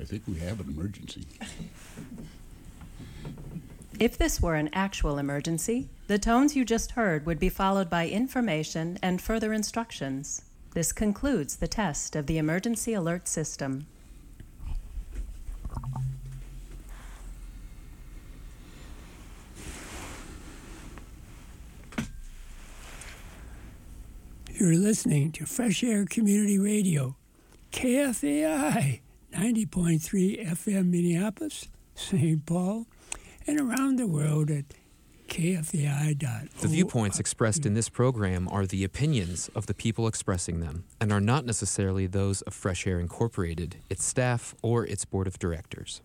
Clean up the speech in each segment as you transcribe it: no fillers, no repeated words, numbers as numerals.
I think we have an emergency. If this were an actual emergency, the tones you just heard would be followed by information and further instructions. This concludes the test of the emergency alert system. You're listening to Fresh Air Community Radio, KFAI 90.3 FM Minneapolis, St. Paul, and around the world at KFAI.org. The viewpoints expressed in this program are the opinions of the people expressing them and are not necessarily those of Fresh Air Incorporated, its staff, or its board of directors.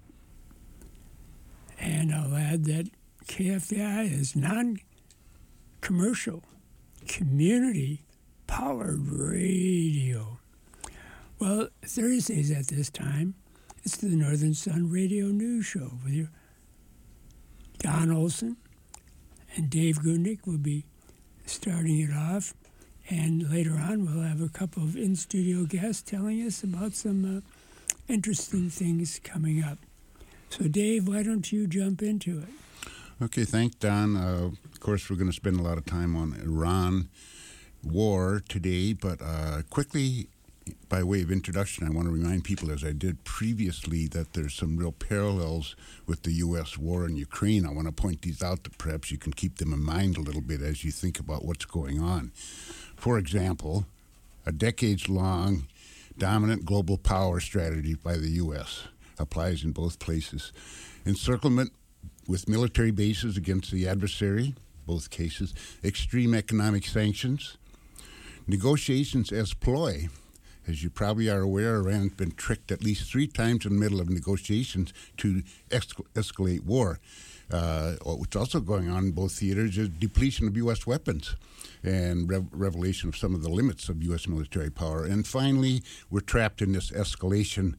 And I'll add that KFAI is non-commercial, community-powered radio. Well, Thursdays at this time, it's the Northern Sun Radio News Show with your Don Olson and Dave Gundick will be starting it off. And later on, we'll have a couple of in-studio guests telling us about some interesting things coming up. So, Dave, why don't you jump into it? Okay, thanks, Don. Of course, we're going to spend a lot of time on Iran war today, but quickly, by way of introduction, I want to remind people, as I did previously, that there's some real parallels with the U.S. war in Ukraine. I want to point these out that perhaps you can keep them in mind a little bit as you think about what's going on. For example, a decades-long dominant global power strategy by the U.S. applies in both places. Encirclement with military bases against the adversary, both cases. Extreme economic sanctions. Negotiations as ploy. As you probably are aware, Iran has been tricked at least 3 times in the middle of negotiations to escalate war. What's also going on in both theaters is depletion of U.S. weapons and revelation of some of the limits of U.S. military power. And finally, we're trapped in this escalation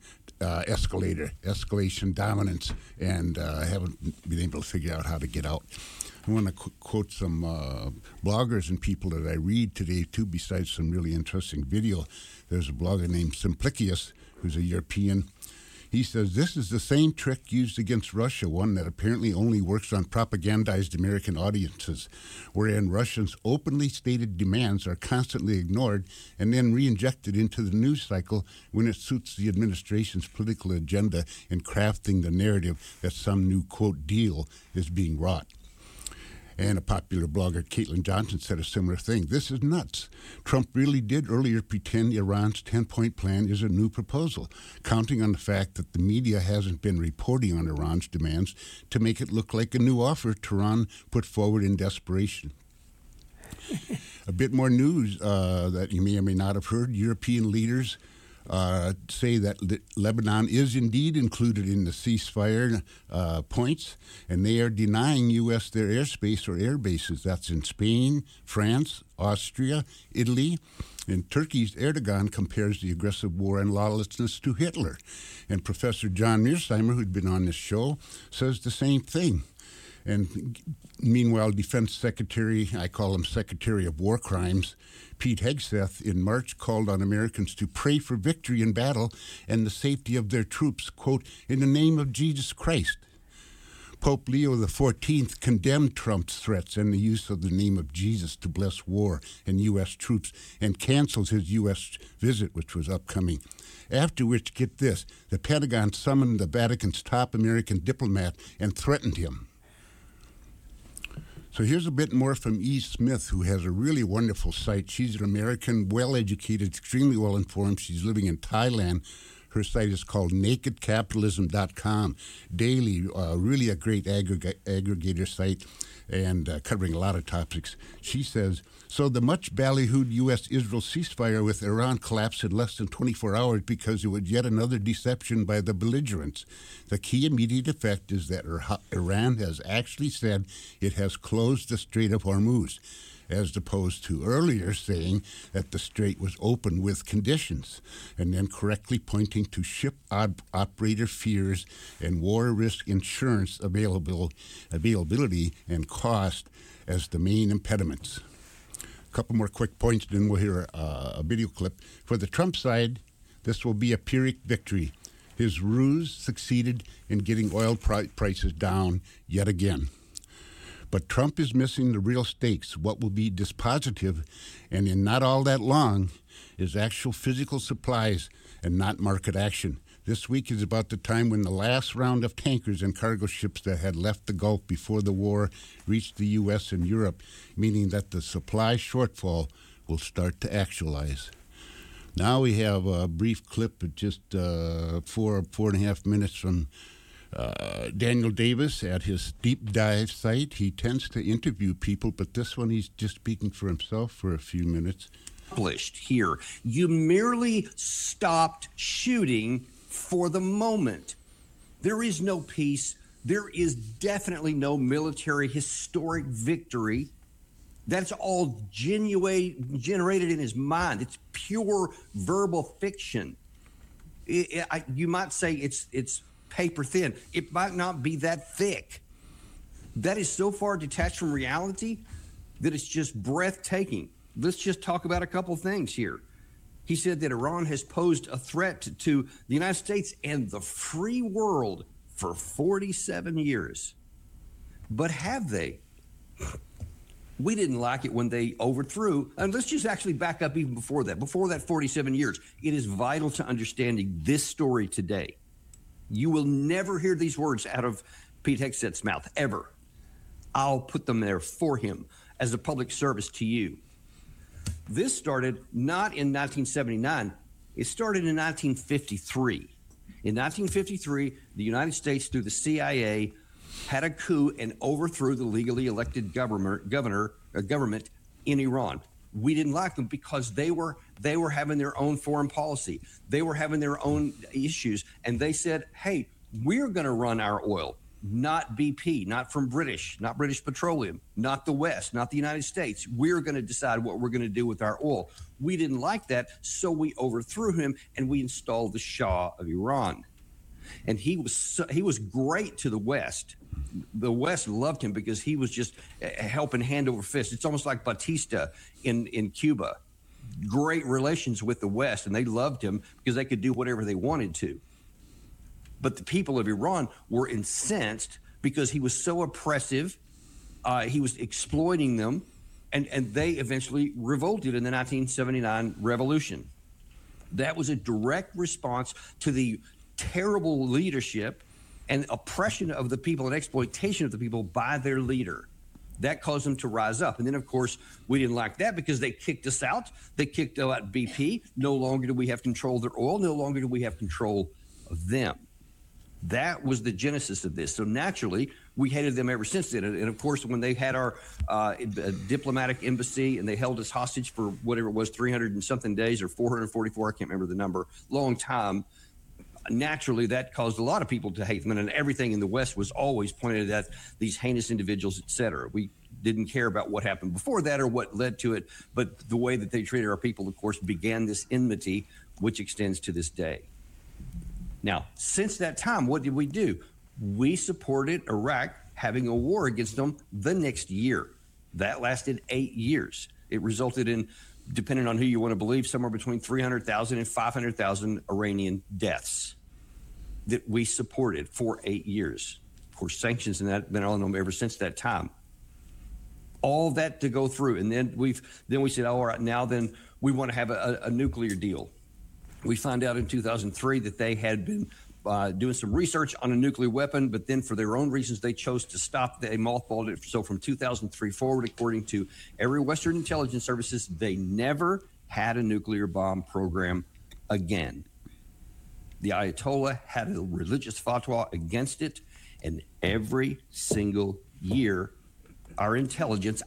dominance, and haven't been able to figure out how to get out. I want to quote some bloggers and people that I read today, too, besides some really interesting video. There's a blogger named Simplicius, who's a European. He says, this is the same trick used against Russia, one that apparently only works on propagandized American audiences, wherein Russians' openly stated demands are constantly ignored and then re-injected into the news cycle when it suits the administration's political agenda in crafting the narrative that some new, quote, deal is being wrought. And a popular blogger, Caitlin Johnson, said a similar thing. This is nuts. Trump really did earlier pretend Iran's 10-point plan is a new proposal, counting on the fact that the media hasn't been reporting on Iran's demands to make it look like a new offer Tehran put forward in desperation. A bit more news that you may or may not have heard. European leaders say that Lebanon is indeed included in the ceasefire points, and they are denying U.S. their airspace or air bases. That's in Spain, France, Austria, Italy. And Turkey's Erdogan compares the aggressive war and lawlessness to Hitler. And Professor John Mearsheimer, who'd been on this show, says the same thing. And meanwhile, Defense Secretary, I call him Secretary of War Crimes, Pete Hegseth, in March called on Americans to pray for victory in battle and the safety of their troops, quote, in the name of Jesus Christ. Pope Leo XIV condemned Trump's threats and the use of the name of Jesus to bless war and U.S. troops and canceled his U.S. visit, which was upcoming. After which, get this, the Pentagon summoned the Vatican's top American diplomat and threatened him. So here's a bit more from E. Smith, who has a really wonderful site. She's an American, well-educated, extremely well-informed. She's living in Thailand. Her site is called nakedcapitalism.com. Daily, really a great aggregator site and covering a lot of topics. She says, so the much ballyhooed U.S.-Israel ceasefire with Iran collapsed in less than 24 hours because it was yet another deception by the belligerents. The key immediate effect is that Iran has actually said it has closed the Strait of Hormuz, as opposed to earlier saying that the strait was open with conditions, and then correctly pointing to ship operator fears and war risk insurance availability and cost as the main impediments. A couple more quick points, then we'll hear a video clip. For the Trump side, this will be a Pyrrhic victory. His ruse succeeded in getting oil prices down yet again. But Trump is missing the real stakes. What will be dispositive, and in not all that long, is actual physical supplies and not market action. This week is about the time when the last round of tankers and cargo ships that had left the Gulf before the war reached the U.S. and Europe, meaning that the supply shortfall will start to actualize. Now we have a brief clip of just 4.5 minutes from Daniel Davis at his deep dive site. He tends to interview people, but this one he's just speaking for himself for a few minutes. Here, you merely stopped shooting for the moment. There is no peace. There is definitely no military historic victory. That's all generated in his mind. It's pure verbal fiction. You might say it's paper thin. It might not be that thick. That is so far detached from reality that it's just breathtaking. Let's just talk about a couple things here. He said that Iran has posed a threat to the United States and the free world for 47 years. But have they? We didn't like it when they overthrew. And let's just actually back up even before that 47 years. It is vital to understanding this story today. You will never hear these words out of Pete Hegseth's mouth, ever. I'll put them there for him as a public service to you. This started not in 1979. It started in 1953. In 1953, the United States, through the CIA, had a coup and overthrew the legally elected government in Iran. We didn't like them because they were having their own foreign policy. They were having their own issues, and they said, "Hey, we're going to run our oil, not BP, not British Petroleum, not the West, not the United States. We're going to decide what we're going to do with our oil." We didn't like that, so we overthrew him and we installed the Shah of Iran. And he was great to the West. The West loved him because he was just helping hand over fist. It's almost like Batista in Cuba. Great relations with the West, and they loved him because they could do whatever they wanted to. But the people of Iran were incensed because he was so oppressive. He was exploiting them, and they eventually revolted in the 1979 revolution. That was a direct response to the terrible leadership and oppression of the people and exploitation of the people by their leader. That caused them to rise up. And then, of course, we didn't like that because they kicked us out. They kicked out BP. No longer do we have control of their oil. No longer do we have control of them. That was the genesis of this. So naturally, we hated them ever since then. And of course, when they had our diplomatic embassy and they held us hostage for whatever it was, 300 and something days or 444, I can't remember the number, long time. Naturally, that caused a lot of people to hate them, and everything in the West was always pointed at these heinous individuals, et cetera. We didn't care about what happened before that or what led to it, but the way that they treated our people, of course, began this enmity, which extends to this day. Now, since that time, what did we do? We supported Iraq having a war against them the next year. That lasted 8 years. It resulted in, depending on who you want to believe, somewhere between 300,000 and 500,000 Iranian deaths that we supported for 8 years. Of course, sanctions and that have been on them ever since that time. All that to go through. And then we said, all right, now then we want to have a nuclear deal. We found out in 2003 that they had been doing some research on a nuclear weapon, but then for their own reasons, they chose to stop. They mothballed it. So from 2003 forward, according to every Western intelligence services, they never had a nuclear bomb program again. The Ayatollah had a religious fatwa against it, and every single year, our intelligence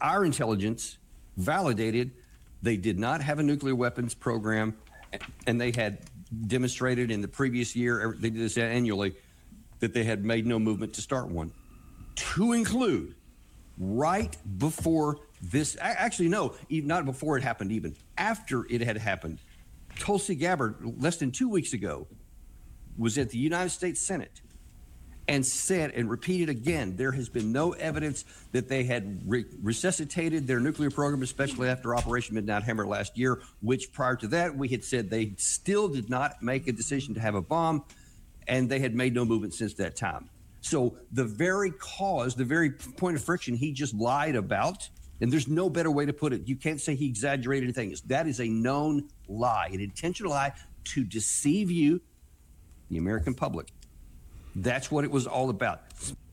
validated they did not have a nuclear weapons program, and they had demonstrated in the previous year, they did this annually, that they had made no movement to start one. To include, right before this, actually, no, not before it happened, even after it had happened, Tulsi Gabbard, less than 2 weeks ago, was at the United States Senate and said and repeated again, there has been no evidence that they had resuscitated their nuclear program, especially after Operation Midnight Hammer last year, which prior to that, we had said they still did not make a decision to have a bomb. and they had made no movement since that time. So the very cause, the very point of friction he just lied about, and there's no better way to put it. You can't say he exaggerated anything. That is a known lie, an intentional lie to deceive you, the American public. That's what it was all about.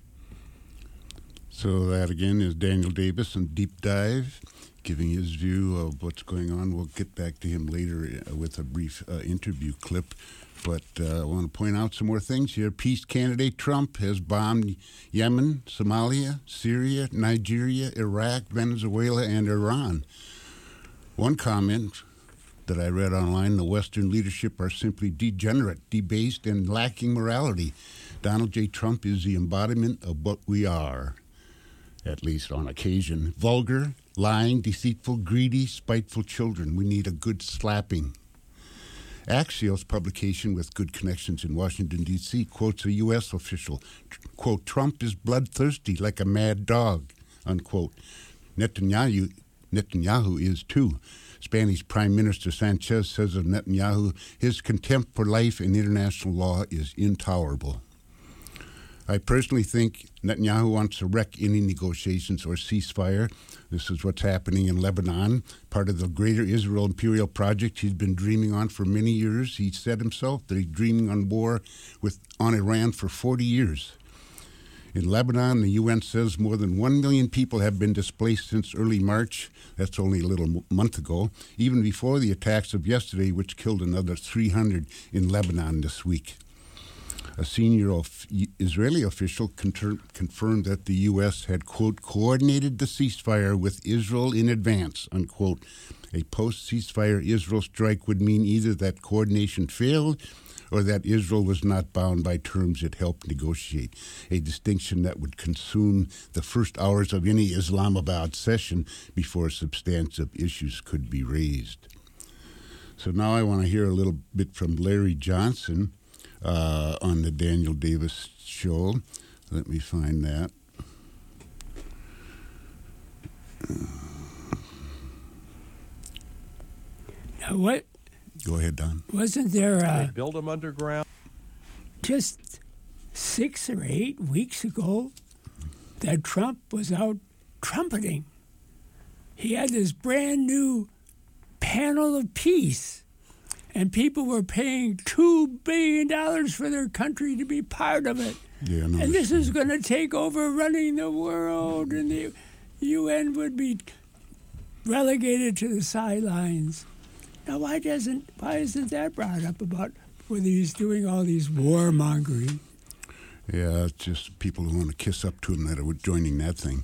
So that, again, is Daniel Davis on Deep Dive, giving his view of what's going on. We'll get back to him later with a brief interview clip. But I want to point out some more things here. Peace candidate Trump has bombed Yemen, Somalia, Syria, Nigeria, Iraq, Venezuela, and Iran. One comment that I read online, the Western leadership are simply degenerate, debased, and lacking morality. Donald J. Trump is the embodiment of what we are, at least on occasion. Vulgar, lying, deceitful, greedy, spiteful children. We need a good slapping. Axios publication with good connections in Washington, D.C., quotes a U.S. official, quote, Trump is bloodthirsty like a mad dog, unquote. Netanyahu is too. Spanish Prime Minister Sanchez says of Netanyahu, his contempt for life and international law is intolerable. I personally think Netanyahu wants to wreck any negotiations or ceasefire. This is what's happening in Lebanon, part of the greater Israel imperial project he's been dreaming on for many years. He said himself that he's dreaming on war on Iran for 40 years. In Lebanon, the UN says more than 1 million people have been displaced since early March. That's only a little month ago, even before the attacks of yesterday, which killed another 300 in Lebanon this week. A senior Israeli official confirmed that the U.S. had, quote, coordinated the ceasefire with Israel in advance, unquote. A post-ceasefire Israel strike would mean either that coordination failed or that Israel was not bound by terms it helped negotiate, a distinction that would consume the first hours of any Islamabad session before substantive issues could be raised. So now I want to hear a little bit from Larry Johnson on the Daniel Davis show. Let me find that. Now what? Go ahead, Don. Wasn't there They build them underground. just 6 or 8 weeks ago that Trump was out trumpeting? He had this brand new panel of peace, and people were paying $2 billion for their country to be part of it. Yeah, no, And this is going to take over running the world, and the UN would be relegated to the sidelines. Now, why isn't that brought up about whether he's doing all these warmongering? Yeah, it's just people who want to kiss up to him that are joining that thing.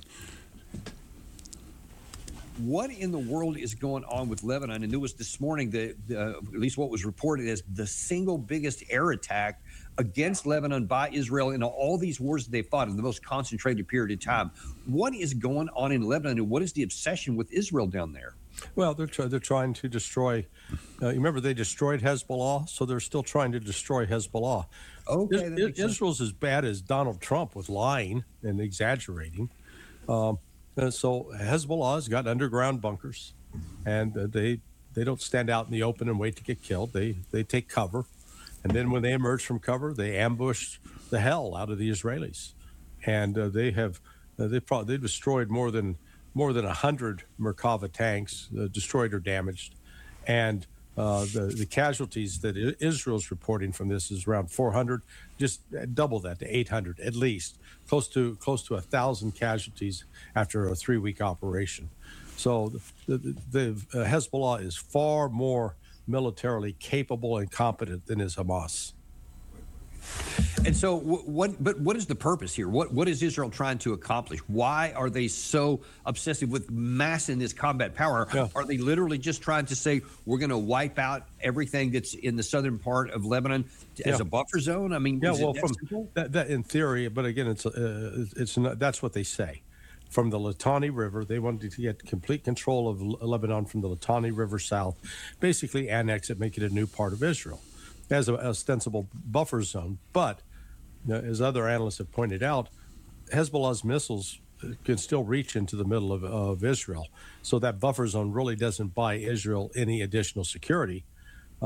What in the world is going on with Lebanon? And it was this morning that at least what was reported as the single biggest air attack against Lebanon by Israel in all these wars that they fought in the most concentrated period of time. What is going on in Lebanon, and what is the obsession with Israel down there? Well, they're trying to destroy. You remember they destroyed Hezbollah, so they're still trying to destroy Hezbollah. Okay, that makes sense. Israel's as bad as Donald Trump with lying and exaggerating. And so Hezbollah has got underground bunkers, and they don't stand out in the open and wait to get killed. They take cover, and then when they emerge from cover, they ambush the hell out of the Israelis, and they destroyed more than 100 Merkava tanks, destroyed or damaged, and the casualties that Israel's reporting from this is around 400, just double that to 800 at least, close to 1,000 casualties after a 3-week operation. So the Hezbollah is far more militarily capable and competent than is Hamas. And so what is the purpose here? What is Israel trying to accomplish? Why are they so obsessive with massing this combat power? Yeah. Are they literally just trying to say we're going to wipe out everything that's in the southern part of Lebanon as a buffer zone? I mean, is it that simple? That in theory, but again, it's not, that's what they say. From the Litani River, they wanted to get complete control of Lebanon from the Litani River south, basically annex it, make it a new part of Israel as an ostensible buffer zone. But as other analysts have pointed out, Hezbollah's missiles can still reach into the middle of Israel. So that buffer zone really doesn't buy Israel any additional security.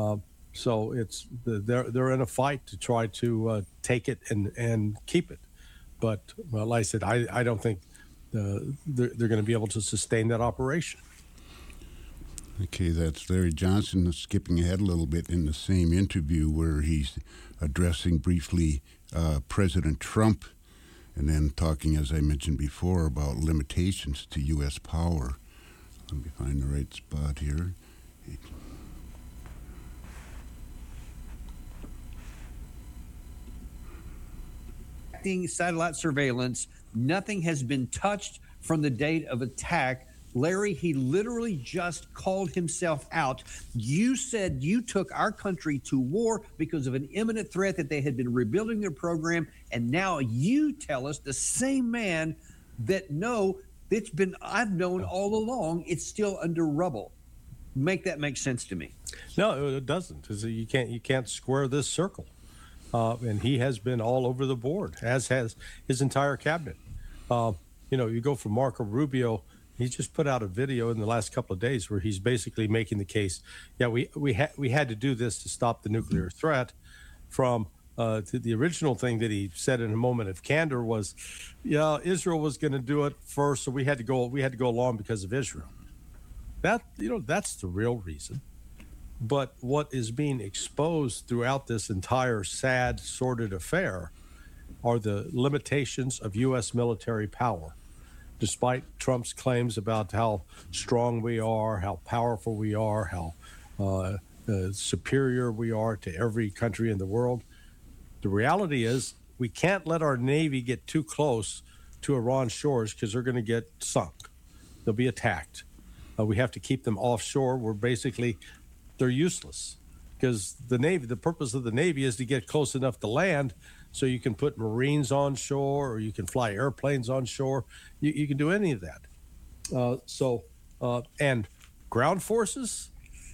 So they're in a fight to try to take it and keep it. But like I said, I don't think they're going to be able to sustain that operation. Okay, that's Larry Johnson skipping ahead a little bit in the same interview where he's addressing briefly President Trump and then talking, as I mentioned before, about limitations to U.S. power. Let me find the right spot here. Satellite surveillance, nothing has been touched from the date of attack. Larry, he literally just called himself out. You said you took our country to war because of an imminent threat, that they had been rebuilding their program, and now you tell us, the same man, that no, I've known all along, it's still under rubble. Make that make sense to me. No, it doesn't. You can't square this circle. And he has been all over the board, as has his entire cabinet. You go from Marco Rubio. He's just put out a video in the last couple of days where he's basically making the case, we had to do this to stop the nuclear threat. From the original thing that he said in a moment of candor was, Israel was going to do it first, so we had to go along because of Israel. That's the real reason. But what is being exposed throughout this entire sad, sordid affair are the limitations of U.S. military power. Despite Trump's claims about how strong we are, how powerful we are, how superior we are to every country in the world, the reality is we can't let our Navy get too close to Iran's shores because they're going to get sunk. They'll be attacked. We have to keep them offshore. They're useless because the purpose of the Navy is to get close enough to land so you can put Marines on shore or you can fly airplanes on shore. You can do any of that. And ground forces,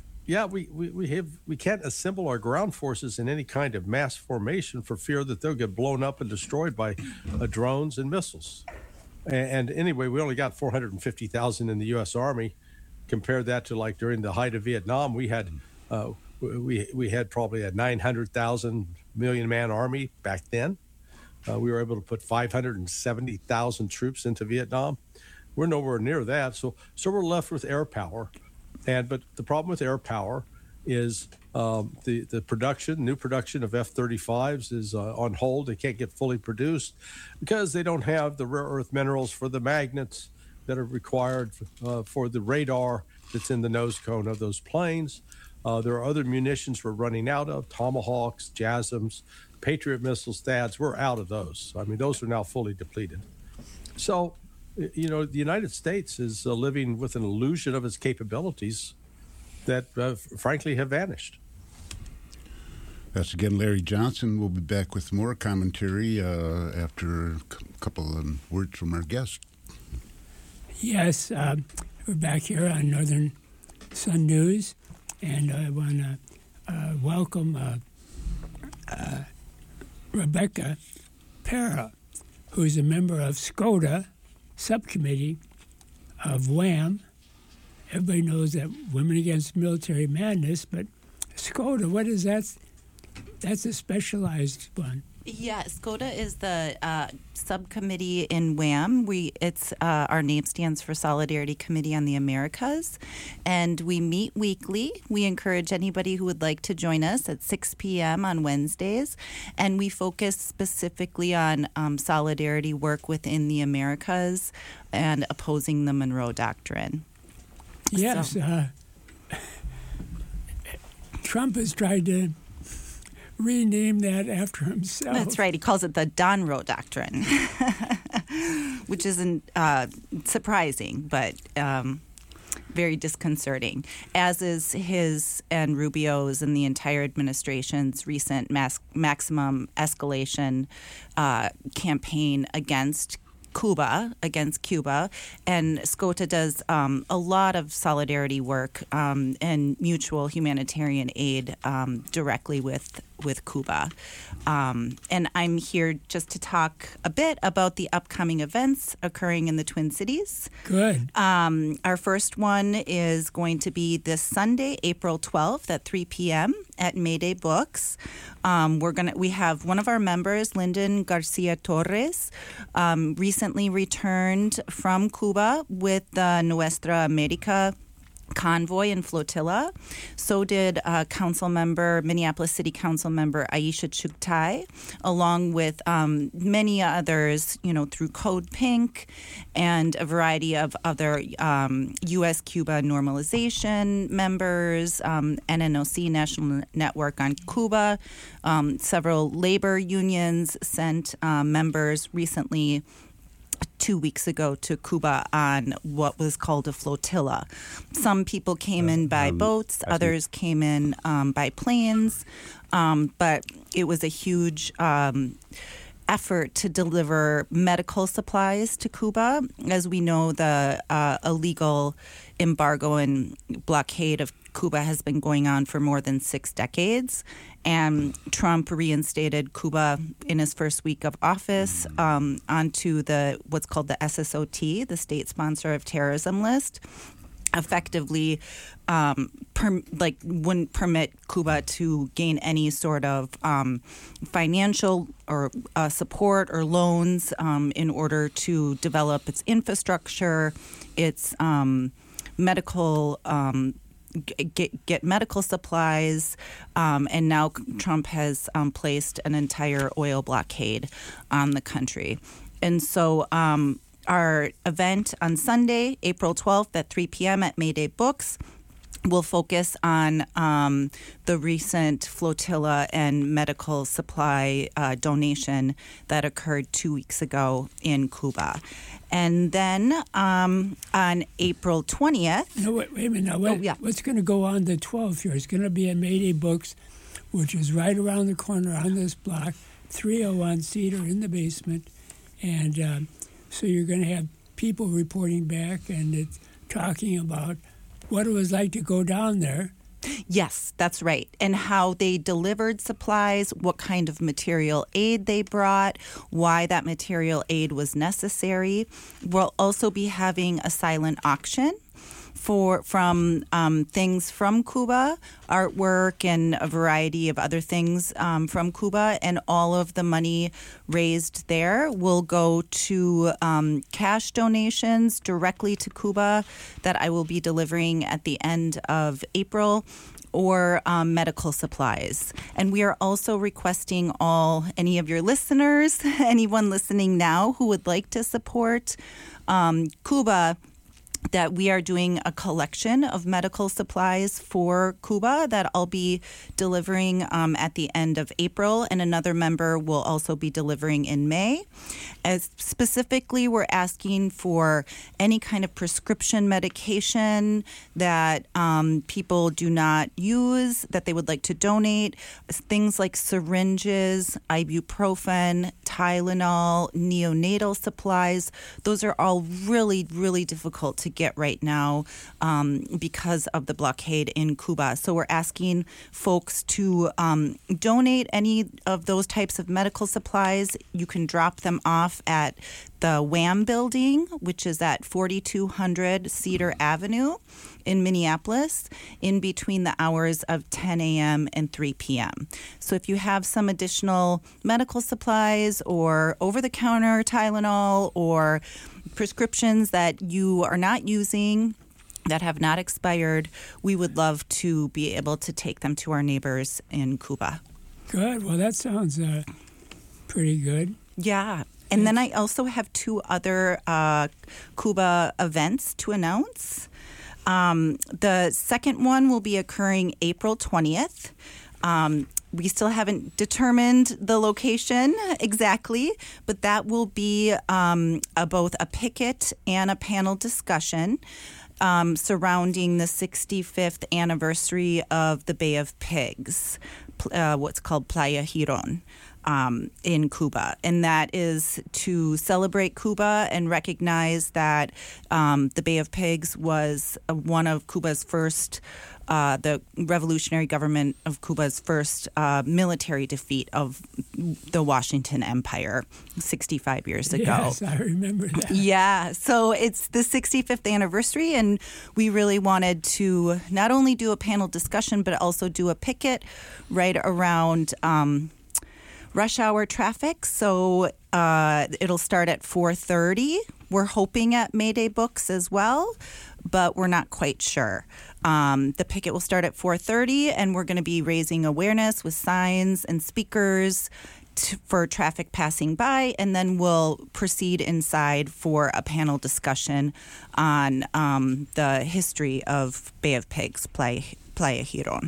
we can't assemble our ground forces in any kind of mass formation for fear that they'll get blown up and destroyed by drones and missiles. And anyway, we only got 450,000 in the U.S. Army. Compare that to like during the height of Vietnam, we had probably a 900,000 million-man army back then. We were able to put 570,000 troops into Vietnam. We're nowhere near that, so we're left with air power. But the problem with air power is the new production of F-35s is on hold. They can't get fully produced because they don't have the rare earth minerals for the magnets that are required for the radar that's in the nose cone of those planes. There are other munitions we're running out of, Tomahawks, JASSMs, Patriot missiles, THAADs. We're out of those. I mean, those are now fully depleted. So, the United States is living with an illusion of its capabilities that, frankly, have vanished. That's again Larry Johnson. We'll be back with more commentary after a couple of words from our guest. Yes, we're back here on Northern Sun News, and I want to welcome Rebecca Para, who's a member of SCOTA subcommittee of WHAM. Everybody knows that Women Against Military Madness, but SCOTA, what is that? That's a specialized one. Yeah, SCOTA is the subcommittee in WHAM. Our name stands for Solidarity Committee on the Americas, and we meet weekly. We encourage anybody who would like to join us at 6 p.m. on Wednesdays, and we focus specifically on solidarity work within the Americas and opposing the Monroe Doctrine. Yes, Trump has tried to rename that after himself. That's right. He calls it the Donroe Doctrine, which isn't surprising, but very disconcerting, as is his and Rubio's and the entire administration's recent maximum escalation campaign against Cuba, and SCOTA does a lot of solidarity work and mutual humanitarian aid directly with with Cuba. And I'm here just to talk a bit about the upcoming events occurring in the Twin Cities. Good. Our first one is going to be this Sunday, April 12th at 3 p.m. at Mayday Books. We have one of our members, Lyndon Garcia Torres, recently returned from Cuba with the Nuestra America convoy and flotilla. So did Minneapolis City Council member Aisha Chugtai, along with many others, through Code Pink and a variety of other U.S.-Cuba normalization members, NNOC, National Network on Cuba. Several labor unions sent members recently 2 weeks ago to Cuba on what was called a flotilla. Some people came in by boats, others came in by planes, but it was a huge effort to deliver medical supplies to Cuba. As we know, the illegal embargo and blockade of Cuba has been going on for more than 6 decades. And Trump reinstated Cuba in his first week of office onto what's called the SSOT, the State Sponsor of Terrorism list. Effectively, wouldn't permit Cuba to gain any sort of financial or support or loans in order to develop its infrastructure, its medical. Get medical supplies, and now Trump has placed an entire oil blockade on the country. And so our event on Sunday, April 12th at 3 p.m. at Mayday Books will focus on the recent flotilla and medical supply donation that occurred 2 weeks ago in Cuba. And then on April 20th... No, wait a minute. Now, what's going to go on the 12th here? It's going to be at Mayday Books, which is right around the corner on this block, 301 Cedar in the basement. And so you're going to have people reporting back and it's talking about what it was like to go down there. Yes, that's right. And how they delivered supplies, what kind of material aid they brought, why that material aid was necessary. We'll also be having a silent auction from things from Cuba, artwork and a variety of other things from Cuba, and all of the money raised there will go to cash donations directly to Cuba that I will be delivering at the end of April, or medical supplies. And we are also requesting any of your listeners, anyone listening now who would like to support Cuba, that we are doing a collection of medical supplies for Cuba that I'll be delivering at the end of April, and another member will also be delivering in May. As specifically, we're asking for any kind of prescription medication that people do not use, that they would like to donate, things like syringes, ibuprofen, Tylenol, neonatal supplies. Those are all really, really difficult to get right now because of the blockade in Cuba. So we're asking folks to donate any of those types of medical supplies. You can drop them off at the WHAM building, which is at 4200 Cedar Avenue in Minneapolis, in between the hours of 10 a.m. and 3 p.m. So if you have some additional medical supplies or over-the-counter Tylenol or prescriptions that you are not using, that have not expired, we would love to be able to take them to our neighbors in Cuba. Good. Well, that sounds pretty good. Yeah. And then I also have 2 other Cuba events to announce. The second one will be occurring April 20th. We still haven't determined the location exactly, but that will be both a picket and a panel discussion surrounding the 65th anniversary of the Bay of Pigs, what's called Playa Girón. in Cuba, and that is to celebrate Cuba and recognize that the Bay of Pigs was one of Cuba's first, the revolutionary government of Cuba's first military defeat of the Washington Empire 65 years ago. Yes, I remember that. Yeah, so it's the 65th anniversary, and we really wanted to not only do a panel discussion, but also do a picket right around rush hour traffic. So it'll start at 4:30. We're hoping at Mayday Books as well, but we're not quite sure. The picket will start at 4:30, and we're going to be raising awareness with signs and speakers for traffic passing by, and then we'll proceed inside for a panel discussion on the history of Bay of Pigs, Playa Giron.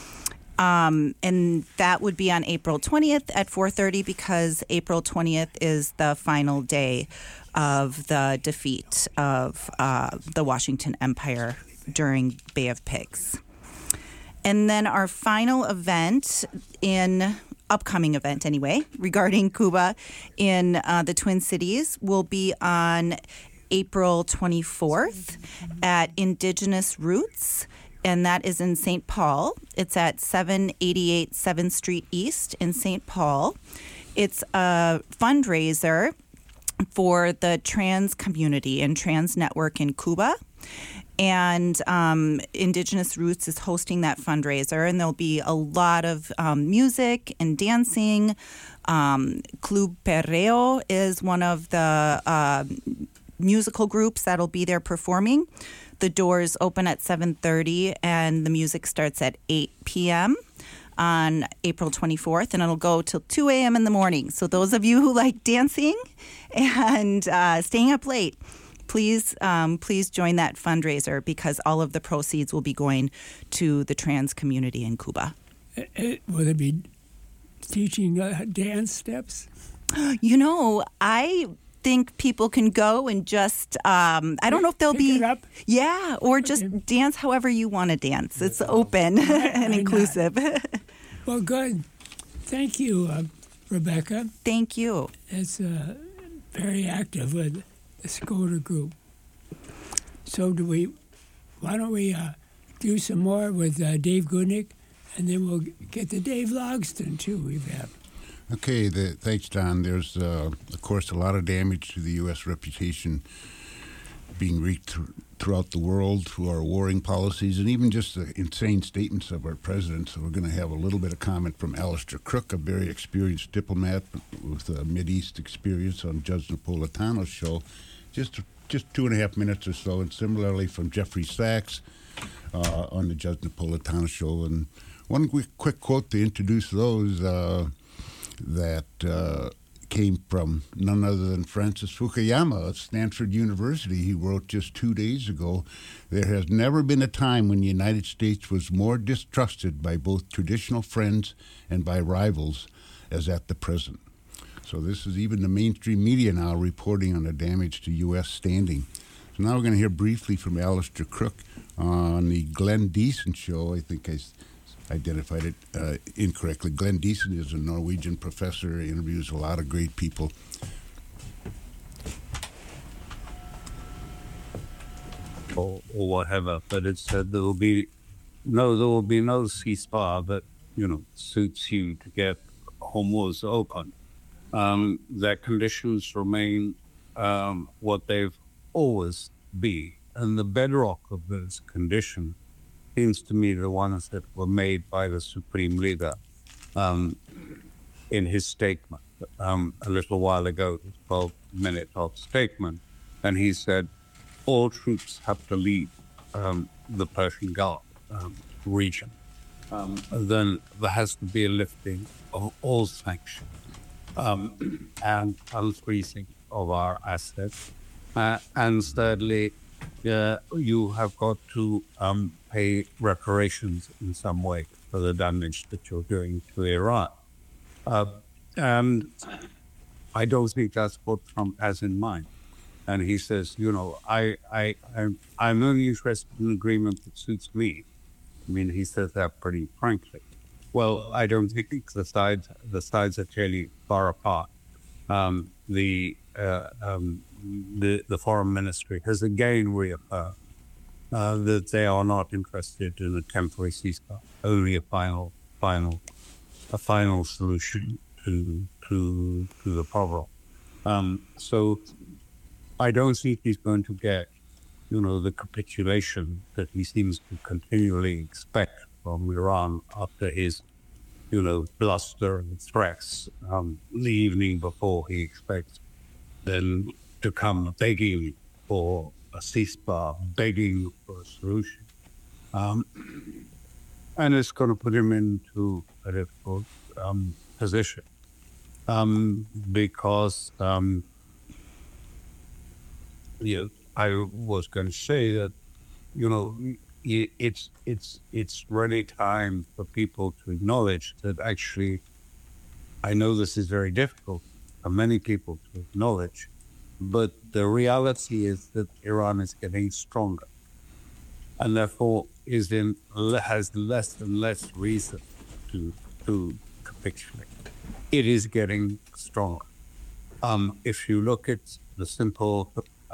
And that would be on April 20th at 4:30, because April 20th is the final day of the defeat of the Washington Empire during Bay of Pigs. And then our final event, upcoming event anyway, regarding Cuba in the Twin Cities will be on April 24th at Indigenous Roots, and that is in St. Paul. It's at 788 7th Street East in St. Paul. It's a fundraiser for the trans community and trans network in Cuba. And Indigenous Roots is hosting that fundraiser, and there'll be a lot of music and dancing. Club Perreo is one of the musical groups that'll be there performing. The doors open at 7:30, and the music starts at 8 p.m. on April 24th, and it'll go till 2 a.m. in the morning. So those of you who like dancing and staying up late, please join that fundraiser, because all of the proceeds will be going to the trans community in Cuba. Will it be teaching dance steps? You know, I think people can go and just, I don't know if they'll Pick be, it up? yeah, or just dance however you want to dance. It's open and inclusive. Well, good. Thank you, Rebecca. Thank you. It's very active with the Skoda group. So why don't we do some more with Dave Goodnick, and then we'll get to Dave Logston, too. We've had. Okay, thanks, Don. There's, of course, a lot of damage to the U.S. reputation being wreaked throughout the world through our warring policies and even just the insane statements of our president. So we're going to have a little bit of comment from Alistair Crook, a very experienced diplomat with a Mideast experience, on Judge Napolitano's show. Just 2.5 minutes or so, and similarly from Jeffrey Sachs on the Judge Napolitano show. And one quick quote to introduce those that came from none other than Francis Fukuyama of Stanford University. He wrote just 2 days ago, "There has never been a time when the United States was more distrusted by both traditional friends and by rivals as at the present." So this is even the mainstream media now reporting on the damage to U.S. standing. So now we're going to hear briefly from Alistair Crook on the Glenn Deason show. I think I identified it incorrectly. Glenn Deason is a Norwegian professor. He interviews a lot of great people. Or whatever, but it said there will be no ceasefire that suits you to get Hormuz open. Their conditions remain what they've always been, and the bedrock of those conditions seems to me the ones that were made by the Supreme Leader in his statement a little while ago, the 12-minute statement, and he said all troops have to leave the Persian Gulf region. Then there has to be a lifting of all sanctions and unfreezing of our assets. And thirdly, you have got to pay reparations in some way for the damage that you're doing to Iran. And I don't think that's what Trump has in mind. And he says, I'm only interested in an agreement that suits me. I mean, he says that pretty frankly. Well, I don't think the sides are clearly far apart. The foreign ministry has again reaffirmed that they are not interested in a temporary ceasefire, only a final solution to the problem. So I don't think he's going to get, the capitulation that he seems to continually expect from Iran after his, bluster and threats the evening before. He expects them to come begging for a ceasefire, begging for a solution. And it's going to put him into a difficult position because, I was going to say that, it's really time for people to acknowledge that actually, I know this is very difficult for many people to acknowledge, but the reality is that Iran is getting stronger, and therefore has less and less reason to capitulate. It is getting stronger. If you look at the simple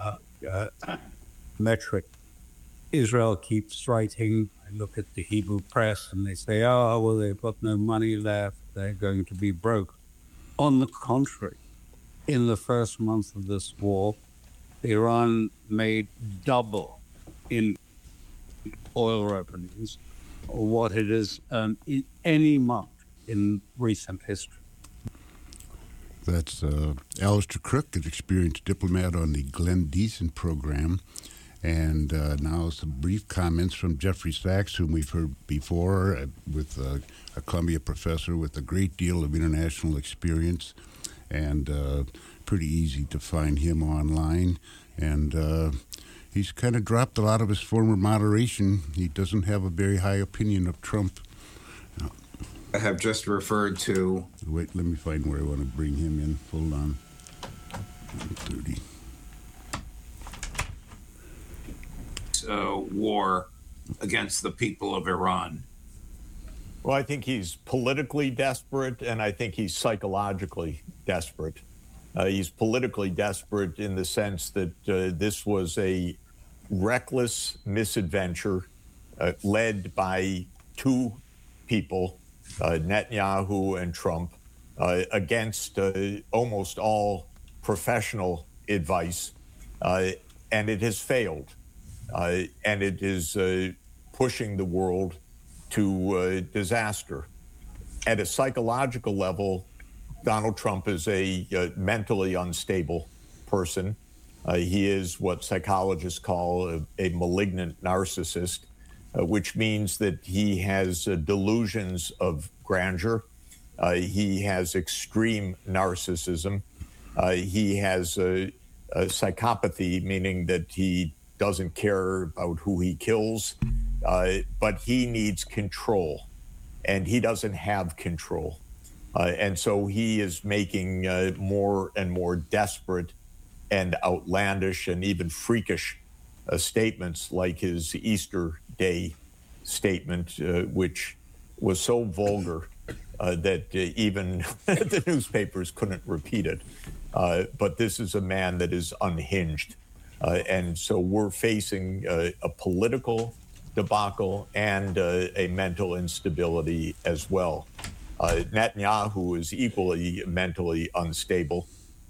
metric, Israel keeps writing. I look at the Hebrew press and they say, oh, well, they've got no money left. They're going to be broke. On the contrary, in the first month of this war, Iran made double in oil revenues what it is in any month in recent history. That's Alistair Crook, an experienced diplomat on the Glenn Deason program. And now some brief comments from Jeffrey Sachs, whom we've heard before, with a Columbia professor with a great deal of international experience, and pretty easy to find him online. And he's kind of dropped a lot of his former moderation. He doesn't have a very high opinion of Trump. I have just referred to... Wait, let me find where I want to bring him in. Hold on. 130. War against the people of Iran. Well, I think he's politically desperate, and I think he's psychologically desperate. He's politically desperate in the sense that this was a reckless misadventure led by two people, Netanyahu and Trump, against almost all professional advice, and it has failed. And it is pushing the world to disaster. At a psychological level, Donald Trump is a mentally unstable person. He is what psychologists call a malignant narcissist, which means that he has delusions of grandeur. He has extreme narcissism. He has psychopathy, meaning that he doesn't care about who he kills, but he needs control, and he doesn't have control. And so he is making more and more desperate and outlandish and even freakish statements, like his Easter Day statement, which was so vulgar that even the newspapers couldn't repeat it. But this is a man that is unhinged. And so we're facing a political debacle and a mental instability as well. Netanyahu is equally mentally unstable.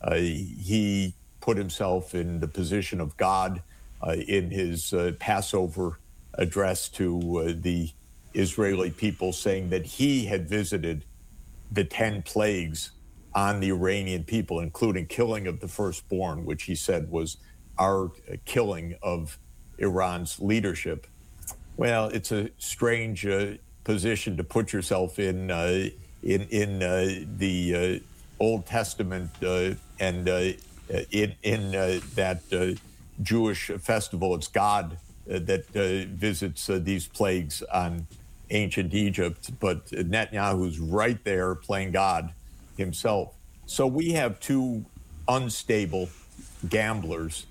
He put himself in the position of God in his Passover address to the Israeli people, saying that he had visited the 10 plagues on the Iranian people, including killing of the firstborn, which he said was our killing of Iran's leadership. Well, it's a strange position to put yourself in the Old Testament and in that Jewish festival. It's God that visits these plagues on ancient Egypt, but Netanyahu's right there playing God himself. So we have two unstable gamblers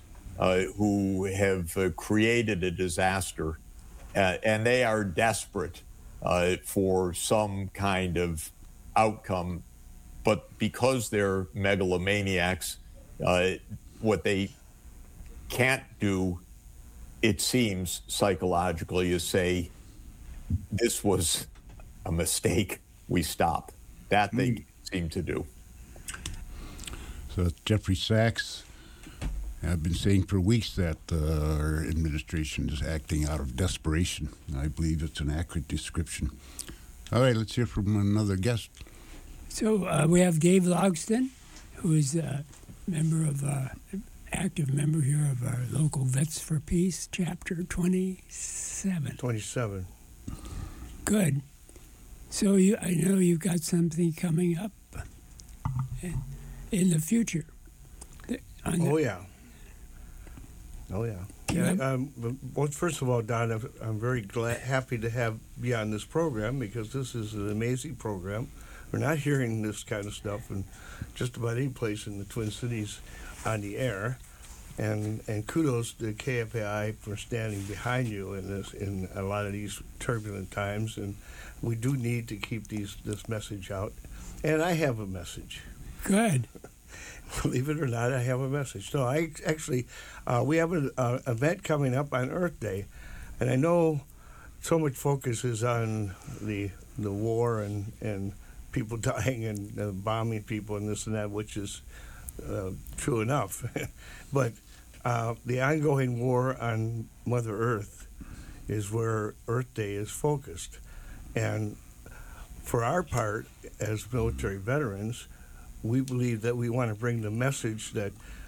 who have created a disaster, and they are desperate for some kind of outcome. But because they're megalomaniacs, what they can't do, it seems psychologically, is say, this was a mistake, we stop. That they seem to do. So Jeffrey Sachs, I've been saying for weeks that our administration is acting out of desperation. I believe it's an accurate description. All right, let's hear from another guest. So we have Dave Logston, who is a member of active member here of our local Vets for Peace, Chapter 27. 27. Good. So I know you've got something coming up in the future. Oh, yeah. Well, first of all, Don, I'm very happy to be on this program, because this is an amazing program. We're not hearing this kind of stuff in just about any place in the Twin Cities on the air. And kudos to KFAI for standing behind you in a lot of these turbulent times. And we do need to keep this message out. And I have a message. Good. Believe it or not, I have a message. So I actually, we have an event coming up on Earth Day, and I know so much focus is on the war and people dying and bombing people and this and that, which is true enough. But the ongoing war on Mother Earth is where Earth Day is focused. And for our part, as military veterans, we believe that we want to bring the message that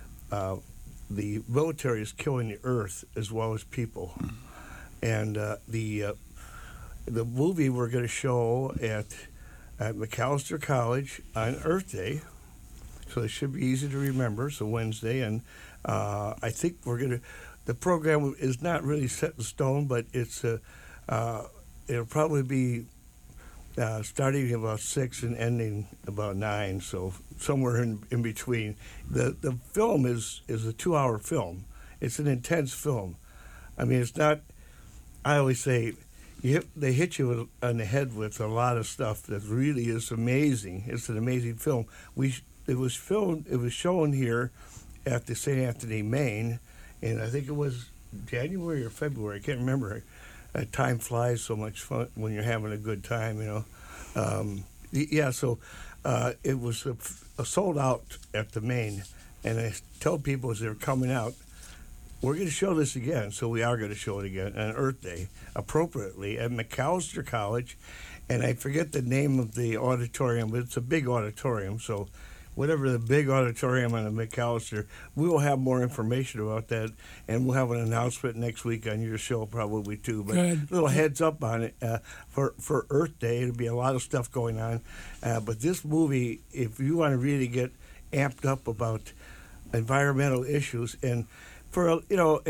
the military is killing the earth as well as people. And the movie we're going to show at Macalester College on Earth Day, so it should be easy to remember, so Wednesday. And I think the program is not really set in stone, but it'll probably be starting about 6 and ending about 9, so somewhere in between. The film is a 2-hour film. It's an intense film. I mean, it's not. I always say, they hit you on the head with a lot of stuff that really is amazing. It's an amazing film. It was shown here at the St. Anthony, Maine, and I think it was January or February. I can't remember. Time flies so much fun when you're having a good time, you know. So it was sold out at the Maine, and I tell people as they're coming out, we're going to show this again, so we are going to show it again on Earth Day, appropriately, at Macalester College, and I forget the name of the auditorium, but it's a big auditorium, so whatever the big auditorium on the Macalester, we will have more information about that, and we'll have an announcement next week on your show probably too. But a little heads up on it for Earth Day. It'll be a lot of stuff going on. But this movie, if you want to really get amped up about environmental issues, and for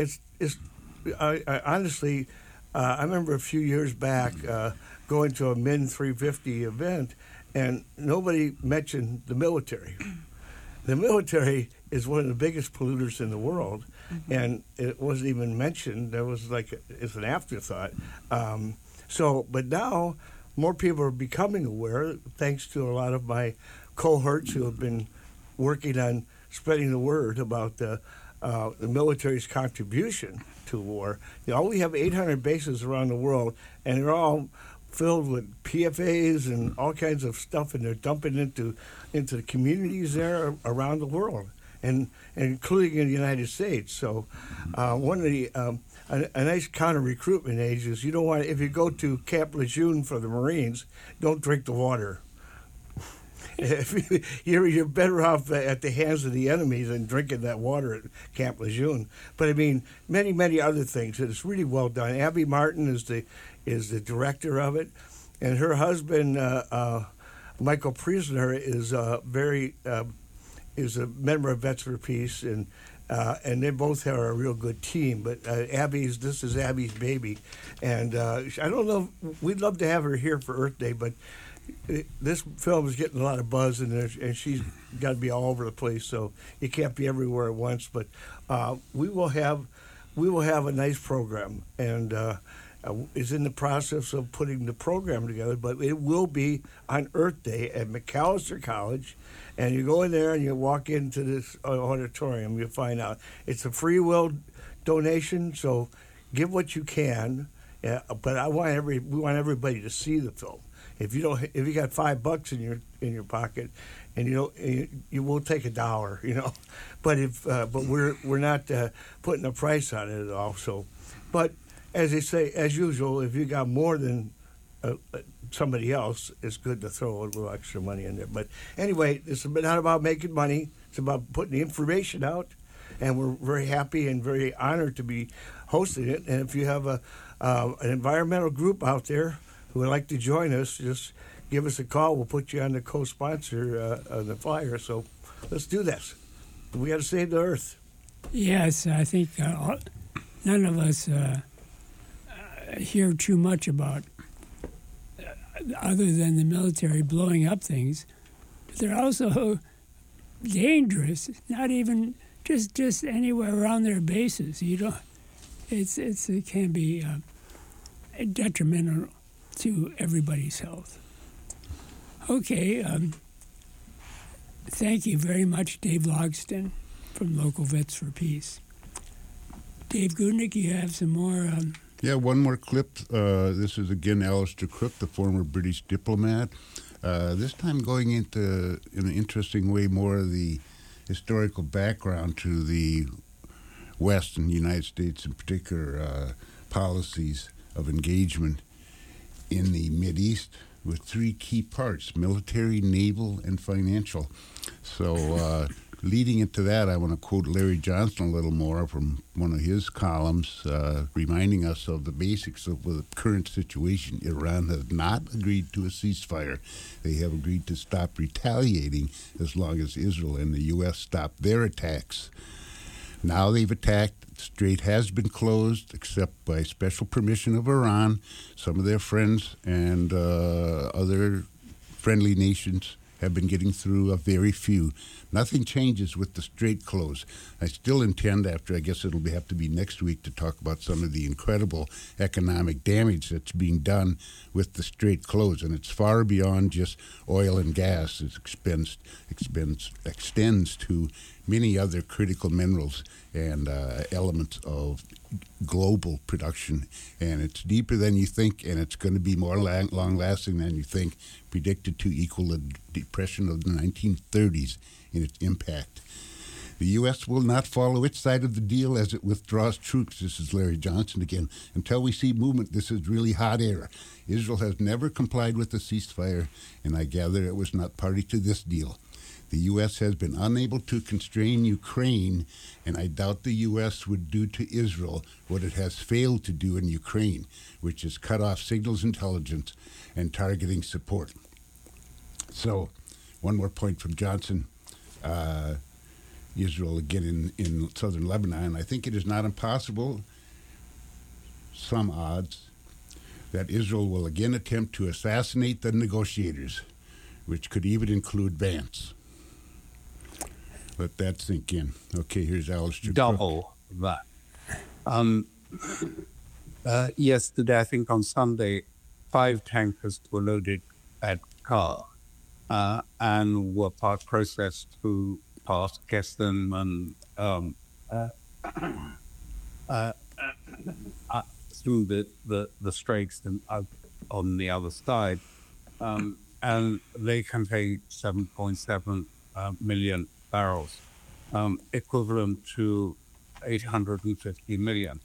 I honestly, I remember a few years back going to a Min 350 event. And nobody mentioned the military. The military is one of the biggest polluters in the world, and it wasn't even mentioned. That was it's an afterthought. But now more people are becoming aware, thanks to a lot of my cohorts who have been working on spreading the word about the military's contribution to war. We have 800 bases around the world, and they're all filled with PFAs and all kinds of stuff, and they're dumping into the communities there around the world, and including in the United States. So one of the a nice counter recruitment age is you don't want if you go to Camp Lejeune for the Marines, don't drink the water. You're better off at the hands of the enemy than drinking that water at Camp Lejeune. But I mean, many other things. It's really well done. Abby Martin is the director of it, and her husband Michael Priesner is a member of Vets for Peace, and they both are a real good team. But this is Abby's baby, and I don't know. We'd love to have her here for Earth Day, but this film is getting a lot of buzz, and she's got to be all over the place, so you can't be everywhere at once. But we will have we will have a nice program, and is in the process of putting the program together, but it will be on Earth Day at Macalester College. And you go in there and you walk into this auditorium, you'll find out it's a free will donation, so give what you can. But we want everybody to see the film. If you got $5 in your pocket, and you will take $1, you know. But but we're not putting a price on it at all. So, but as they say, as usual, if you got more than somebody else, it's good to throw a little extra money in there. But anyway, it's not about making money. It's about putting the information out, and we're very happy and very honored to be hosting it. And if you have an environmental group out there who would like to join us, just give us a call. We'll put you on the co-sponsor of the flyer. So let's do this. We got to save the Earth. Yes, I think none of us hear too much about other than the military blowing up things. But they're also dangerous. Not even just anywhere around their bases. You don't. It can be detrimental to everybody's health. Okay. Thank you very much, Dave Logston from Local Vets for Peace. Dave Goodnick, you have some more. Yeah, one more clip. This is again Alistair Crook, the former British diplomat. This time going into, in an interesting way, more of the historical background to the West and the United States in particular, policies of engagement in the Mideast with three key parts: military, naval, and financial. So leading into that, I want to quote Larry Johnson a little more from one of his columns, reminding us of the basics of the current situation. Iran has not agreed to a ceasefire. They have agreed to stop retaliating as long as Israel and the U.S. stop their attacks. Now they've attacked. The strait has been closed, except by special permission of Iran. Some of their friends and other friendly nations have been getting through, a very few. Nothing changes with the strait closed. I still intend, after I guess it'll have to be next week, to talk about some of the incredible economic damage that's being done with the strait closed. And it's far beyond just oil and gas. It extends to many other critical minerals and elements of global production. And it's deeper than you think, and it's going to be more long-lasting than you think, predicted to equal the depression of the 1930s in its impact. The U.S. will not follow its side of the deal as it withdraws troops. This is Larry Johnson again. Until we see movement, this is really hot air. Israel has never complied with the ceasefire, and I gather it was not party to this deal. The U.S. has been unable to constrain Ukraine, and I doubt the U.S. would do to Israel what it has failed to do in Ukraine, which is cut off signals intelligence and targeting support. So, one more point from Johnson. Israel, again, in southern Lebanon, I think it is not impossible, some odds, that Israel will again attempt to assassinate the negotiators, which could even include Vance. Let that sink in. Okay, here's Alistair. Double that. Yesterday, I think on Sunday, 5 tankers were loaded at Car and were processed through past Keston and through the straits and out on the other side. And they contain 7.7 million barrels, equivalent to $850 million.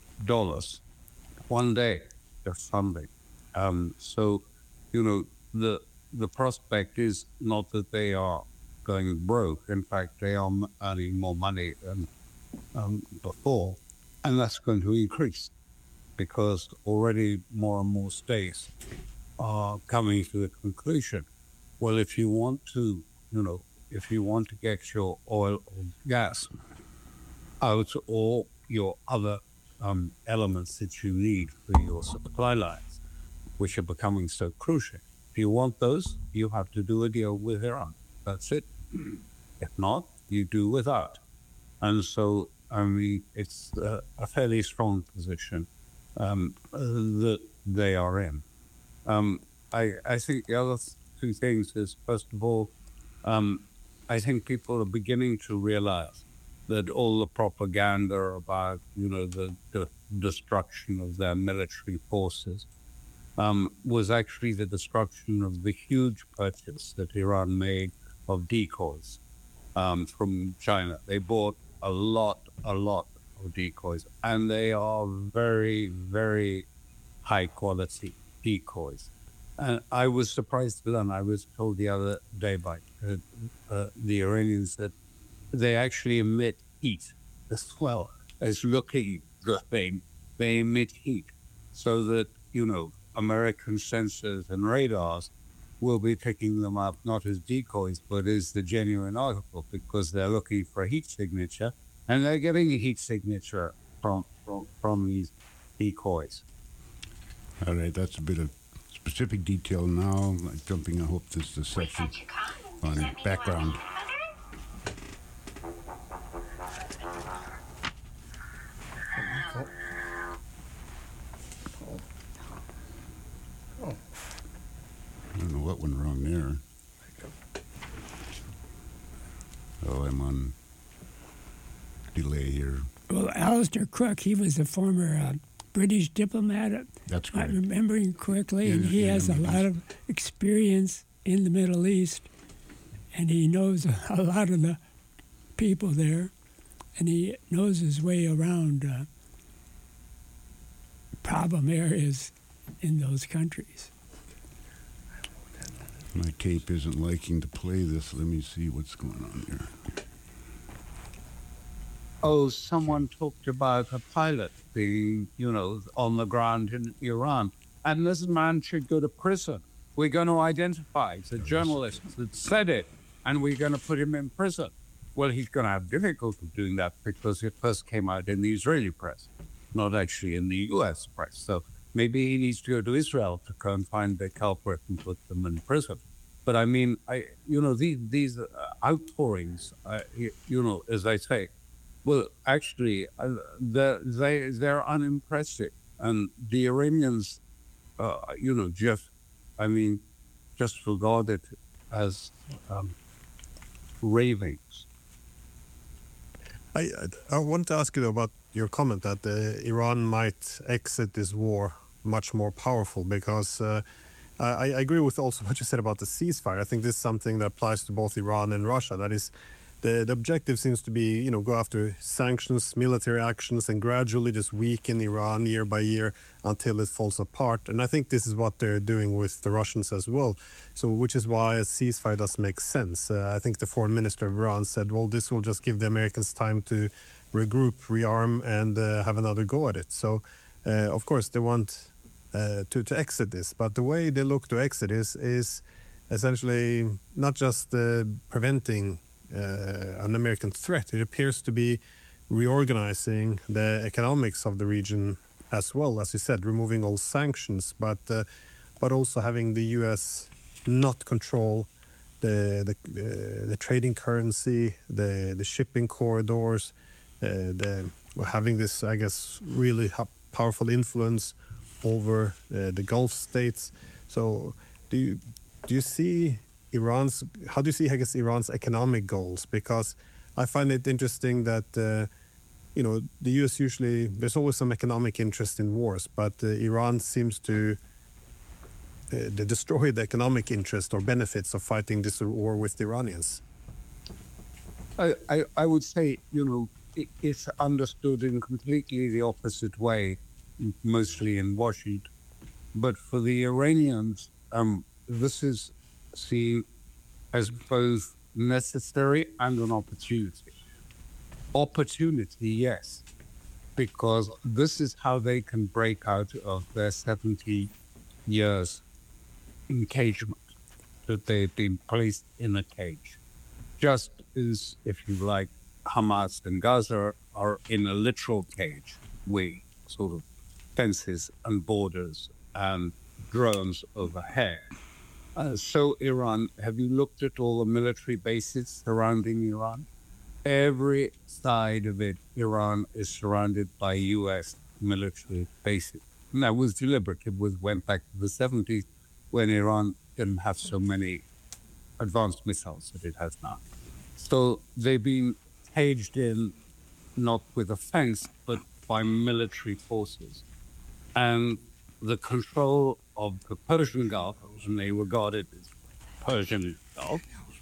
One day, just Sunday. So, the prospect is not that they are going broke. In fact, they are earning more money than before, and that's going to increase because already more and more states are coming to the conclusion, well, if you want to get your oil or gas out, or your other elements that you need for your supply lines, which are becoming so crucial, if you want those, you have to do a deal with Iran. That's it. If not, you do without. And so I mean, it's a fairly strong position that they are in. I think the other two things is, first of all, I think people are beginning to realize that all the propaganda about, the destruction of their military forces was actually the destruction of the huge purchase that Iran made of decoys from China. They bought a lot of decoys, and they are very, very high quality decoys. And I was surprised with them. I was told the other day by the Iranians that they actually emit heat as well as looking the thing. They emit heat, so that, American sensors and radars will be picking them up not as decoys, but as the genuine article, because they're looking for a heat signature, and they're getting a heat signature from these decoys. All right, that's a bit of specific detail now. Jumping, I hope this is the section on background. I don't know what went wrong there. Oh, I'm on delay here. Well, Alistair Crook, he was a former British diplomat. That's correct. I'm remembering correctly, and he has a lot of experience in the Middle East, and he knows a lot of the people there, and he knows his way around problem areas in those countries. My tape isn't liking to play this. Let me see what's going on here. Oh, someone talked about a pilot being, on the ground in Iran. And this man should go to prison. We're going to identify the journalist that said it, and we're going to put him in prison. Well, he's going to have difficulty doing that because it first came out in the Israeli press, not actually in the U.S. press. So maybe he needs to go to Israel to go and find the culprit and put them in prison. But I mean, these outpourings, as I say, well, actually, they're unimpressive, and the Iranians, just regard it as ravings. I want to ask you about your comment that Iran might exit this war much more powerful, because I agree with also what you said about the ceasefire. I think this is something that applies to both Iran and Russia. That is, the objective seems to be, go after sanctions, military actions, and gradually just weaken Iran year by year until it falls apart. And I think this is what they're doing with the Russians as well. So, which is why a ceasefire does make sense. I think the foreign minister of Iran said, well, this will just give the Americans time to regroup, rearm, and have another go at it. So, of course, they want to exit this. But the way they look to exit is essentially not just preventing an American threat. It appears to be reorganizing the economics of the region as well, as you said, removing all sanctions, but also having the U.S. not control the trading currency, the shipping corridors, having this, I guess, really powerful influence over the Gulf states. So, do you see how do you see, I guess, Iran's economic goals? Because I find it interesting that, the U.S. usually, there's always some economic interest in wars, but Iran seems to destroy the economic interest or benefits of fighting this war with the Iranians. I would say, it's understood in completely the opposite way, mostly in Washington. But for the Iranians, this is seen as both necessary and an opportunity. Opportunity, yes, because this is how they can break out of their 70 years encagement, that they've been placed in a cage. Just as, if you like, Hamas and Gaza are in a literal cage with sort of fences and borders and drones overhead. So Iran, have you looked at all the military bases surrounding Iran? every side of it, Iran is surrounded by U.S. military bases. And that was deliberate. It went back to the 70s when Iran didn't have so many advanced missiles that it has now. So they've been caged in, not with a fence, but by military forces. And the control of the Persian Gulf, and they regard it as Persian Gulf,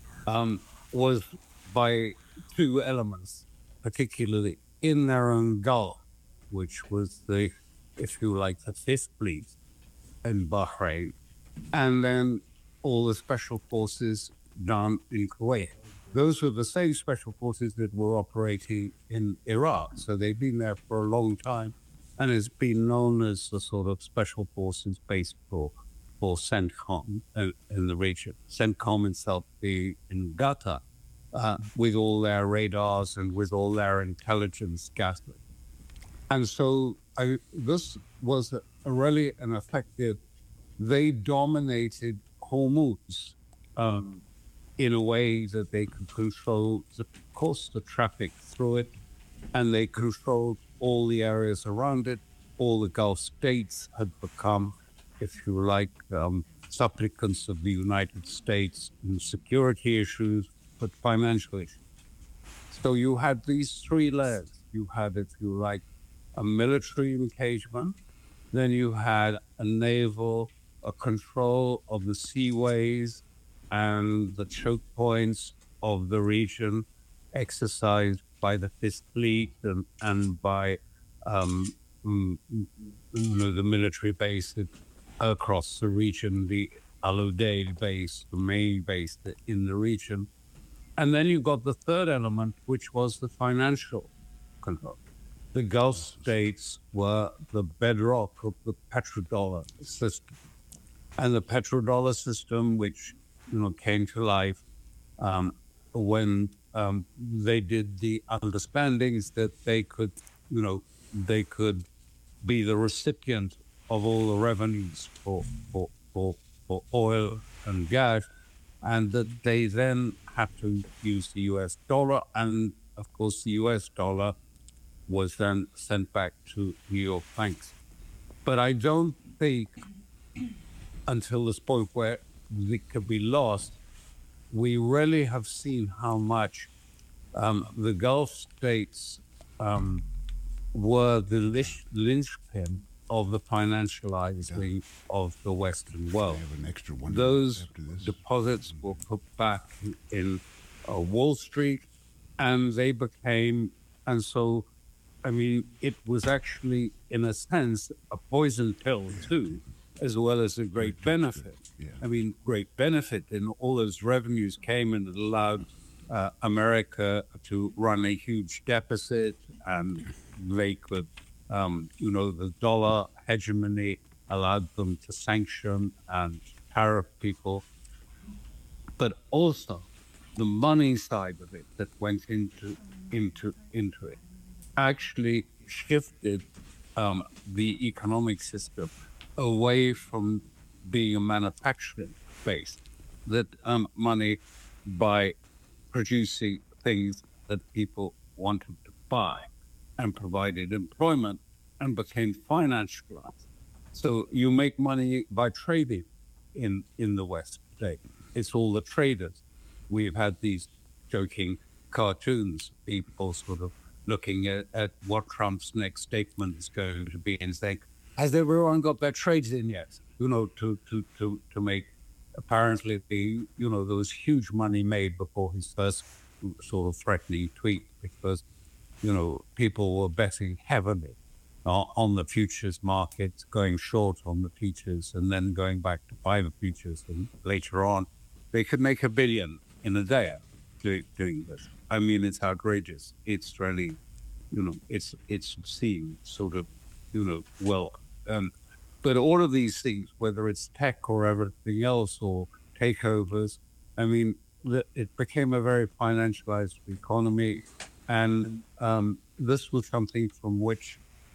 was by two elements, particularly in their own Gulf, which was the, if you like, the Fifth Fleet in Bahrain, and then all the special forces down in Kuwait. Those were the same special forces that were operating in Iraq. So they've been there for a long time, and it's been known as the sort of special forces base for CENTCOM in the region. CENTCOM itself being in Qatar, with all their radars and with all their intelligence gathering. And so this was a really an effective, they dominated Hormuz in a way that they could control, of course, the traffic through it, and they controlled all the areas around it. All the Gulf states had become, if you like, supplicants of the United States in security issues, but financial issues. So you had these three layers. You had, if you like, a military engagement, then you had a naval, a control of the seaways and the choke points of the region exercised by the Fifth Fleet and by the military bases across the region, the Al Udeid base, the main base in the region. And then you got the third element, which was the financial control. The Gulf states were the bedrock of the petrodollar system. And the petrodollar system, which came to life when they did the understandings that they could be the recipient of all the revenues for oil and gas, and that they then had to use the US dollar. And of course, the US dollar was then sent back to New York banks. But I don't think until this point where it could be lost, we really have seen how much the Gulf states were the linchpin of the financializing of the Western world. Those deposits were put back in Wall Street, and they became, and so, I mean, it was actually, in a sense, a poison pill too, as well as a great benefit. I mean, great benefit in all those revenues came and it allowed America to run a huge deficit, and they could, the dollar hegemony allowed them to sanction and tariff people. But also the money side of it that went into it actually shifted the economic system away from being a manufacturing base, that money by producing things that people wanted to buy and provided employment and became financialized. So you make money by trading in the West today. It's all the traders. We've had these joking cartoons, people sort of looking at what Trump's next statement is going to be and saying, has everyone got their trades in yet? To make apparently there was huge money made before his first sort of threatening tweet, because people were betting heavily on the futures market, going short on the futures and then going back to buy the futures, and later on they could make $1 billion in a day doing this. I mean, it's outrageous. It's really, it's obscene, sort of, well. But all of these things, whether it's tech or everything else or takeovers, I mean, it became a very financialized economy. And this was something from which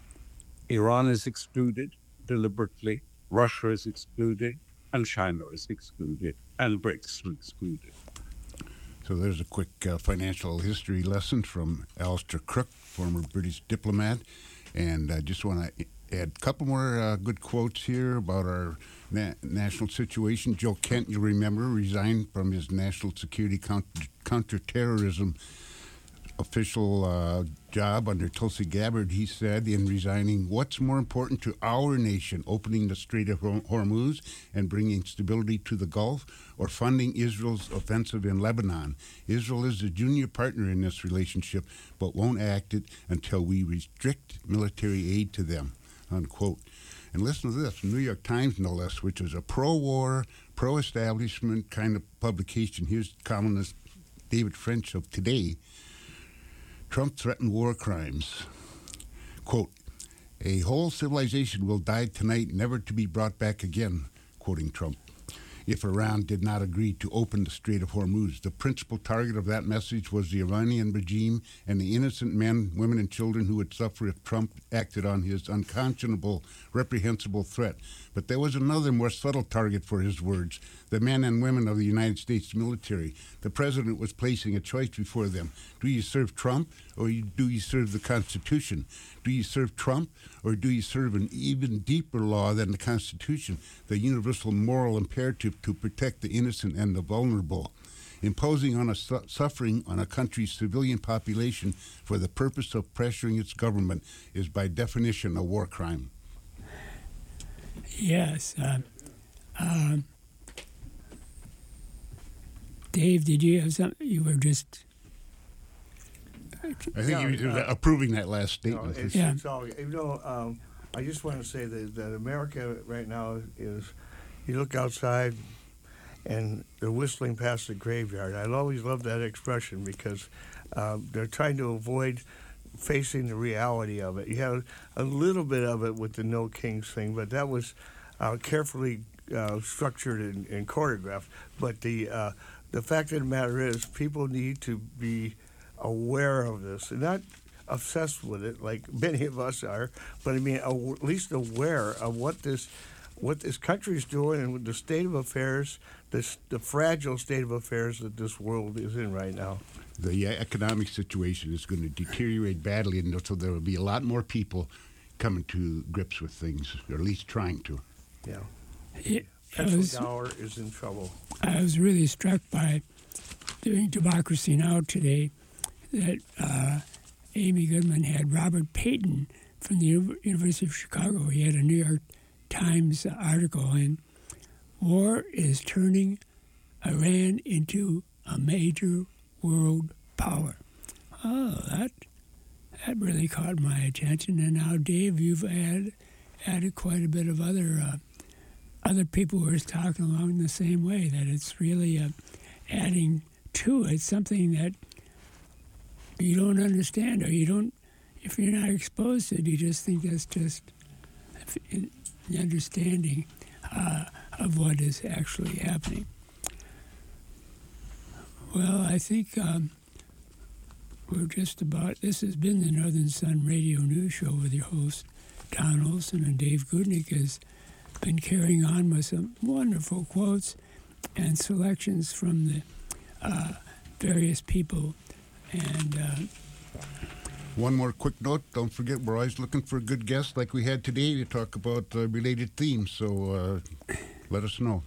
Iran is excluded deliberately, Russia is excluded, and China is excluded, and BRICS are excluded. So there's a quick financial history lesson from Alistair Crook, former British diplomat. And I just want to add a couple more good quotes here about our national situation. Joe Kent, you remember, resigned from his national security counterterrorism official job under Tulsi Gabbard. He said in resigning, "What's more important to our nation, opening the Strait of Hormuz and bringing stability to the Gulf, or funding Israel's offensive in Lebanon? Israel is a junior partner in this relationship, but won't act it until we restrict military aid to them," unquote. And listen to this, New York Times, no less, which is a pro-war, pro-establishment kind of publication. Here's columnist David French of Today. Trump threatened war crimes. Quote, "A whole civilization will die tonight, never to be brought back again," quoting Trump, if Iran did not agree to open the Strait of Hormuz. The principal target of that message was the Iranian regime and the innocent men, women, and children who would suffer if Trump acted on his unconscionable, reprehensible threat. But there was another more subtle target for his words, the men and women of the United States military. The president was placing a choice before them. Do you serve Trump, or do you serve the Constitution? Do you serve Trump, or do you serve an even deeper law than the Constitution, the universal moral imperative to protect the innocent and the vulnerable? Imposing on suffering on a country's civilian population for the purpose of pressuring its government is by definition a war crime. Yes. Dave, did you have something? You were just... I think you were approving that last statement. It's all, I just want to say that America right now is, you look outside and they're whistling past the graveyard. I always love that expression because they're trying to avoid facing the reality of it. You have a little bit of it with the No Kings thing, but that was carefully structured and choreographed. But the fact of the matter is, people need to be aware of this, and not obsessed with it like many of us are, but I mean at least aware of what this country is doing and the state of affairs, the fragile state of affairs that this world is in right now. The economic situation is going to deteriorate badly, and so there will be a lot more people coming to grips with things, or at least trying to. Yeah. Dollar is in trouble. I was really struck by doing Democracy Now! Today that Amy Goodman had Robert Payton from the University of Chicago. He had a New York Times article in "War is turning Iran into a major world power." Oh, that really caught my attention. And now, Dave, you've added quite a bit of other people who are talking along the same way, that it's really adding to it something that you don't understand, or if you're not exposed to it, you just think that's just the understanding of what is actually happening. Well, I think we're just about, this has been the Northern Sun Radio News Show with your hosts, Don Olson, and Dave Goodnick has been carrying on with some wonderful quotes and selections from the various people. And one more quick note, don't forget we're always looking for a good guest like we had today to talk about related themes, so let us know.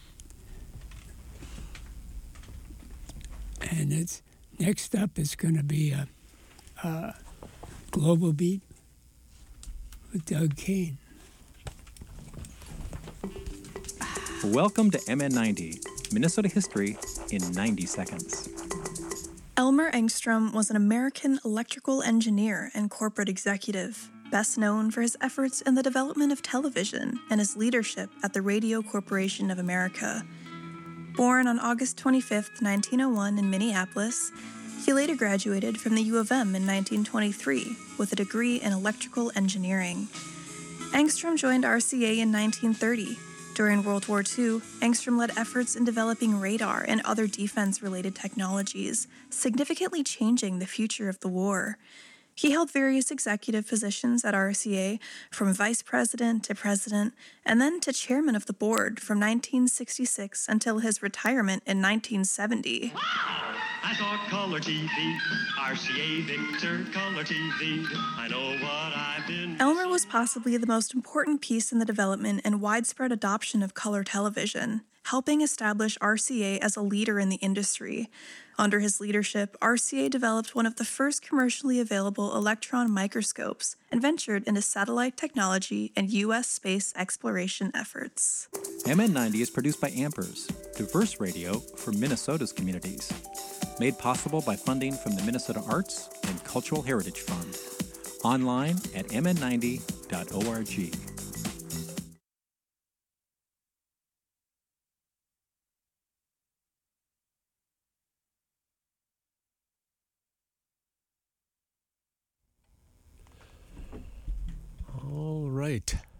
And it's next up is going to be a Global Beat with Doug Kane. Welcome to MN90, Minnesota history in 90 seconds. Elmer Engstrom was an American electrical engineer and corporate executive, best known for his efforts in the development of television and his leadership at the Radio Corporation of America. Born on August 25, 1901 in Minneapolis, he later graduated from the U of M in 1923 with a degree in electrical engineering. Engstrom joined RCA in 1930. During World War II, Engstrom led efforts in developing radar and other defense-related technologies, significantly changing the future of the war. He held various executive positions at RCA, from vice president to president, and then to chairman of the board from 1966 until his retirement in 1970. I thought color TV, RCA Victor, color TV. I know what I've been. Elmer was possibly the most important piece in the development and widespread adoption of color television, helping establish RCA as a leader in the industry. Under his leadership, RCA developed one of the first commercially available electron microscopes and ventured into satellite technology and U.S. space exploration efforts. MN90 is produced by Ampers, diverse radio for Minnesota's communities. Made possible by funding from the Minnesota Arts and Cultural Heritage Fund. Online at mn90.org. All right.